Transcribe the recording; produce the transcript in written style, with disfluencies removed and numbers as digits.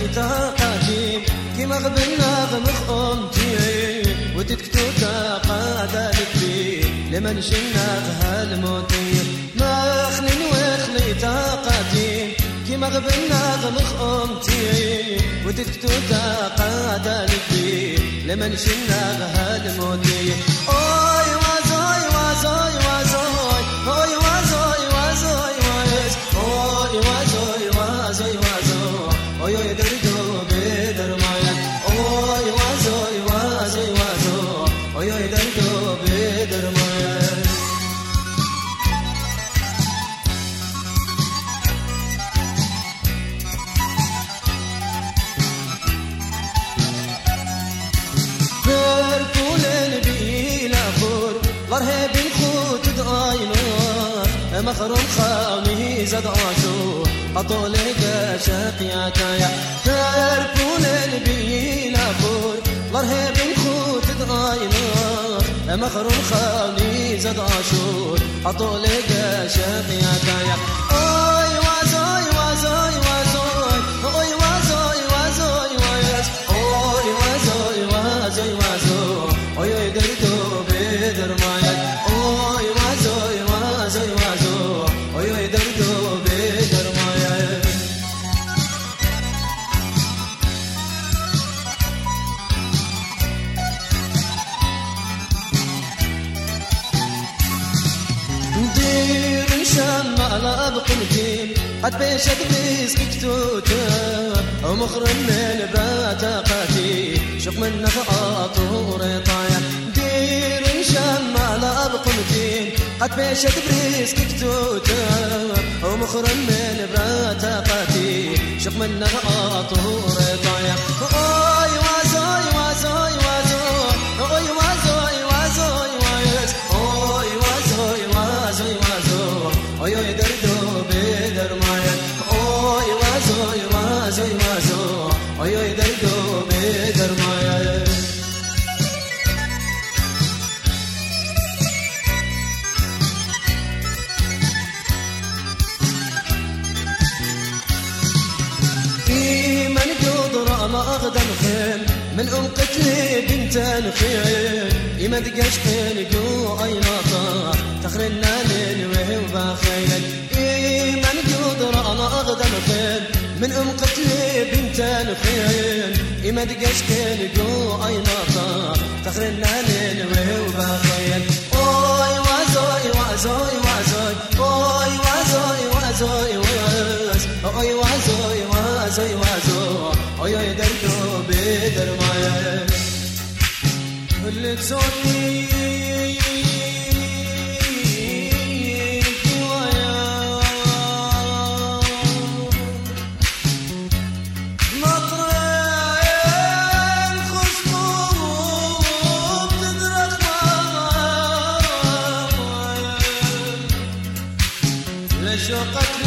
طاقتي كيما قبلنا غمخمتي وتكتو قادالك بي لمن شنا هالموتي ما خلين وخلي طاقتي كيما قبلنا غمخمتي وتكتو قادالك بي لمن شنا هالموتي اوي وازوي وازوي وازوي اوي وازوي وازوي اوي وازوي وازوي وازوي اوي دردو بدر مايا اوي وازوي وازوي وازوي اوي دردو بدر مايا ضرهي بالخوت داينوخ مخروم خامي زاد عاشور أطولك شقياتايا تركون البينا فور ضرهي بالخوت داينوخ مخروم خامي زاد عاشور أطولك شقياتايا أوي وازوي وازوي وازوي أوي وازوي وازوي ويس أوي وازوي وازوي وازوي أوي دردو بدر مايا أوي وازوي وازوي وازوي أوي دردو بدر مايا ندير نشام على بقلتي قد بيشت بيسك كتوتا ومخرم من باتاقاتي شق من نفقات ورطايا ندير نشام على بقلتي قد بيشت بريسك كتوتا ومخرم من باتاقاتي شق من نفقات ورطايا اوي وازوي وازوي وازوي اوي وازوي وازوي ويس اوي وازوي وازوي وازوي اوي دردو بدر مايا اوي وازوي وازوي وازوي اوي دردو بدر مايا أقدم خيل من قتلي بنت الخيل إما دقاش خيل جو أي نطاح تخرنا للوه وباخيل إما نقدر أنا أقدم خيل من قتلي بنت الخيل إما دقاش خيل جو أي نطاح تخرنا للوه وباخيل أوي وازوي وازوي وازوي أوي وازوي وازوي أوي وازوي وازوي وازوي أوي دردو بدر مايا اللي تصوني كوايا مطرين خصموم تدرك مايا لشوقك